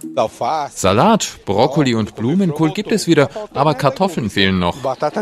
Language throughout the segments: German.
Salat, Brokkoli und Blumenkohl gibt es wieder, aber Kartoffeln fehlen noch.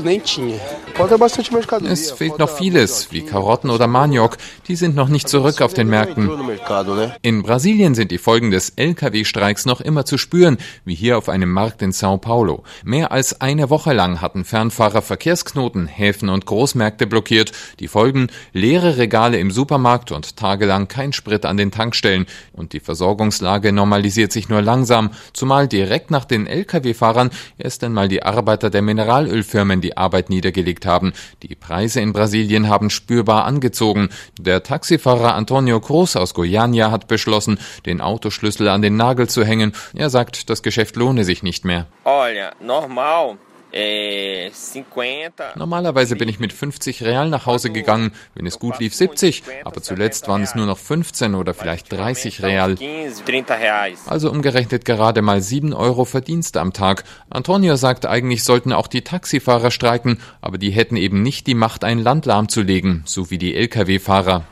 Es fehlt noch vieles, wie Karotten oder Maniok. Die sind noch nicht zurück auf den Märkten. In Brasilien sind die Folgen des Lkw-Streiks noch immer zu spüren, wie hier auf einem Markt in São Paulo. Mehr als eine Woche lang hatten Fernfahrer Verkehrsknoten, Häfen und Großmärkte blockiert. Die Folgen: leere Regale im Supermarkt und tagelang kein Sprit an den Tankstellen. Und die Versorgungslage normalisiert sich nur langsam, zumal direkt nach den Lkw-Fahrern erst einmal die Arbeiter der Mineralölfirmen die Arbeit niedergelegt haben. Die Preise in Brasilien haben spürbar angezogen. Der Taxifahrer Antonio Cruz aus Goiânia hat beschlossen, den Autoschlüssel an den Nagel zu hängen. Er sagt, das Geschäft lohne sich nicht mehr. Normalerweise bin ich mit 50 Real nach Hause gegangen, wenn es gut lief 70, aber zuletzt waren es nur noch 15 oder vielleicht 30 Real. Also umgerechnet gerade mal 7 Euro Verdienst am Tag. Antonio sagt, eigentlich sollten auch die Taxifahrer streiken, aber die hätten eben nicht die Macht, ein Land lahmzulegen, so wie die Lkw-Fahrer.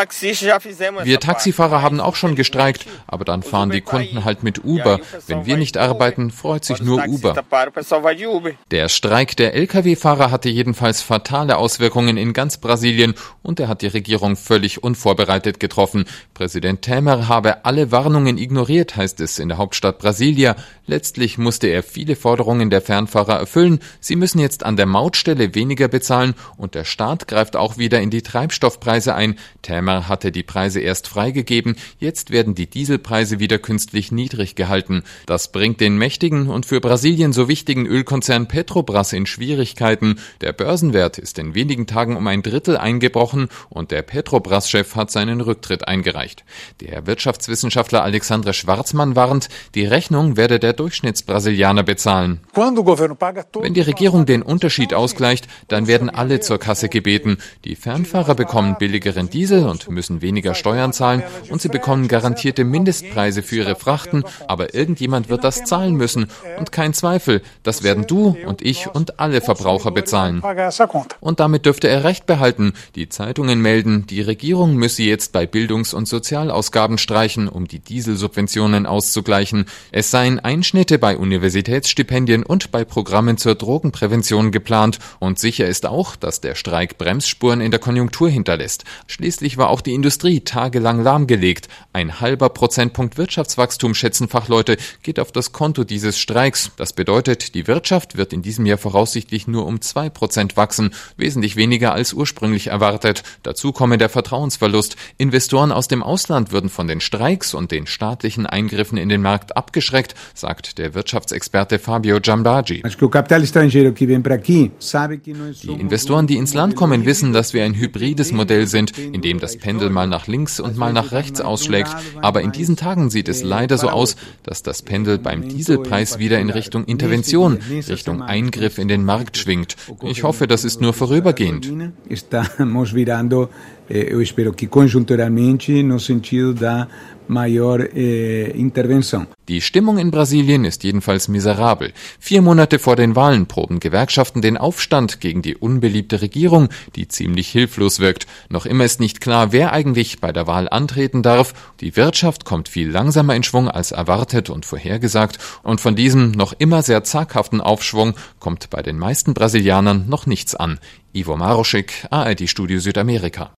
Wir Taxifahrer haben auch schon gestreikt, aber dann fahren die Kunden halt mit Uber. Wenn wir nicht arbeiten, freut sich nur Uber. Der Streik der Lkw-Fahrer hatte jedenfalls fatale Auswirkungen in ganz Brasilien und er hat die Regierung völlig unvorbereitet getroffen. Präsident Temer habe alle Warnungen ignoriert, heißt es in der Hauptstadt Brasilia. Letztlich musste er viele Forderungen der Fernfahrer erfüllen. Sie müssen jetzt an der Mautstelle weniger bezahlen und der Staat greift auch wieder in die Treibstoffpreise ein. Temer hatte die Preise erst freigegeben, jetzt werden die Dieselpreise wieder künstlich niedrig gehalten. Das bringt den mächtigen und für Brasilien so wichtigen Ölkonzern Petrobras in Schwierigkeiten. Der Börsenwert ist in wenigen Tagen um 1/3 eingebrochen und der Petrobras-Chef hat seinen Rücktritt eingereicht. Der Wirtschaftswissenschaftler Alexandre Schwarzmann warnt, die Rechnung werde der Durchschnittsbrasilianer bezahlen. Wenn die Regierung den Unterschied ausgleicht, dann werden alle zur Kasse gebeten. Die Fernfahrer bekommen billigeren Diesel und müssen weniger Steuern zahlen und sie bekommen garantierte Mindestpreise für ihre Frachten, aber irgendjemand wird das zahlen müssen und kein Zweifel, das werden du und ich und alle Verbraucher bezahlen. Und damit dürfte er recht behalten. Die Zeitungen melden, die Regierung müsse jetzt bei Bildungs- und Sozialausgaben streichen, um die Dieselsubventionen auszugleichen. Es seien Einschnitte bei Universitätsstipendien und bei Programmen zur Drogenprävention geplant. Und sicher ist auch, dass der Streik Bremsspuren in der Konjunktur hinterlässt. Schließlich war auch die Industrie tagelang lahmgelegt. 0,5 Prozentpunkt Wirtschaftswachstum, schätzen Fachleute, geht auf das Konto dieses Streiks. Das bedeutet, die Wirtschaft wird in diesem Jahr voraussichtlich nur um 2% wachsen, wesentlich weniger als ursprünglich erwartet. Dazu komme der Vertrauensverlust. Investoren aus dem Ausland würden von den Streiks und den staatlichen Eingriffen in den Markt abgeschreckt, sagt der Wirtschaftsexperte Fabio Giambagi. Die Investoren, die ins Land kommen, wissen, dass wir ein hybrides Modell sind, in dem das Pendel mal nach links und mal nach rechts ausschlägt. Aber in diesen Tagen sieht es leider so aus, dass das Pendel beim Dieselpreis wieder in Richtung Intervention, Richtung Eingriff in den Markt schwingt. Ich hoffe, das ist nur vorübergehend. Eu espero que conjunturalmente no sentido da maior intervenção. Die Stimmung in Brasilien ist jedenfalls miserabel. 4 Monate vor den Wahlen proben Gewerkschaften den Aufstand gegen die unbeliebte Regierung, die ziemlich hilflos wirkt. Noch immer ist nicht klar, wer eigentlich bei der Wahl antreten darf. Die Wirtschaft kommt viel langsamer in Schwung als erwartet und vorhergesagt. Und von diesem noch immer sehr zaghaften Aufschwung kommt bei den meisten Brasilianern noch nichts an. Ivo Maroschek, ARD Studio Südamerika.